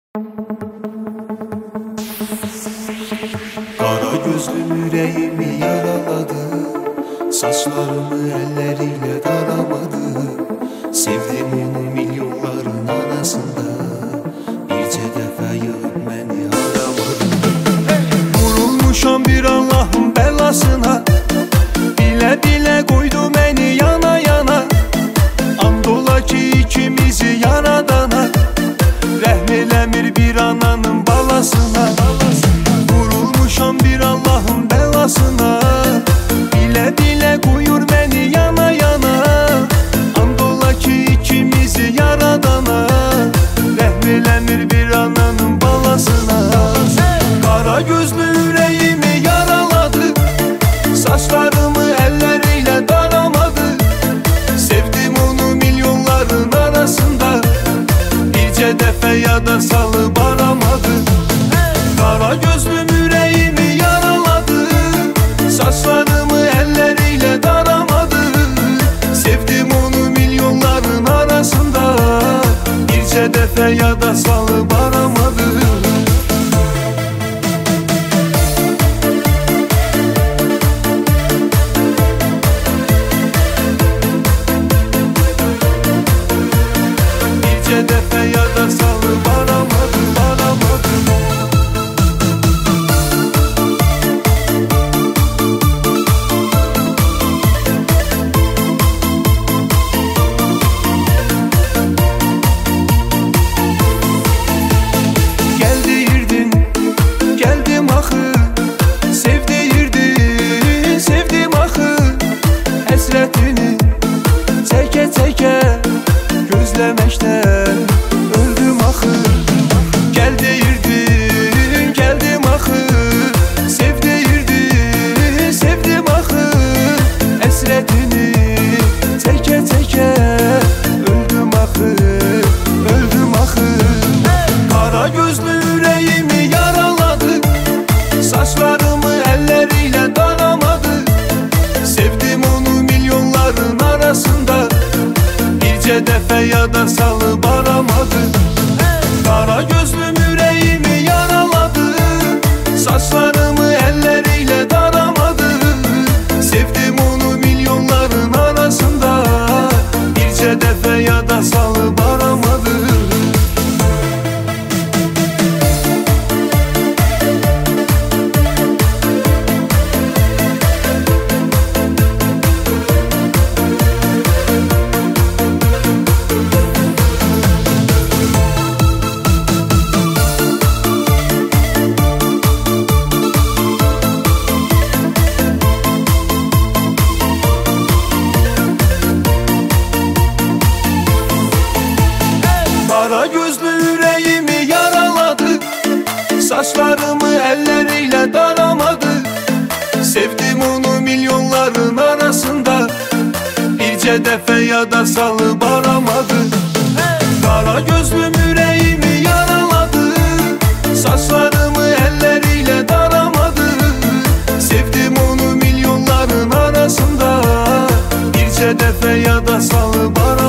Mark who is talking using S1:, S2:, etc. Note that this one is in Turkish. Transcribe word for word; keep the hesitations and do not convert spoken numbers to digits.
S1: Kara gözlüm yüreğimi yaraladı, saçlarımı elleriyle daramadı. Sevdim onu milyonların arasında, birce defa yığıp beni aramadı. Vurulmuşam bir Allah'ın belasına, bile bile koydu beni yana yana. Andola ki ikimizi yaradana, rəhmiləmir bir ananın balasına. Vurulmuşam bir Allah'ın belasına, bile bile koyur beni yana yana. Andola ki ikimizi yaradana, rəhmiləmir bir ananın balasına. Kara gözlü yüreğimi yaraladı, saçlarımı elleriyle daramadı. Sevdim onu milyonların arasında, birce defa yada salıp aramadı. Kara gözlüm yüreğimi yaraladı, saçlarımı elleriyle daramadı. Sevdim onu milyonların arasında, birce defa yada salıp aramadı. Birce defa yada salıp aramadı, aramadı. Gel deyirdin, geldim axı. Sev deyirdin, sevdim axı. Həsrətini çəkə çəkə, gözləməkdən öldüm axı. Gel deyirdin, geldim axı. Sev deyirdin, sevdim axı. Həsrətini çəkə çəkə, öldüm axı, öldüm axı. Kara gözlü yüreğimi yaraladı, saçlarımı elleriyle daramadı. Sevdim onu milyonların arasında, birce defa yada salıp aramadı. Kara gözlüm yüreğimi yaraladı, saçlarımı elleriyle daramadı. Sevdim onu milyonların arasında, birce defa yada salıp aramadı. Kara gözlü yüreğimi yaraladı, saçlarımı elleriyle daramadı. Sevdim onu milyonların arasında, birce defa yada salıp aramadı. Kara gözlüm yüreğimi yaraladı, saçlarımı elleriyle daramadı. Sevdim onu milyonların arasında, birce defa yada salıp aramadı.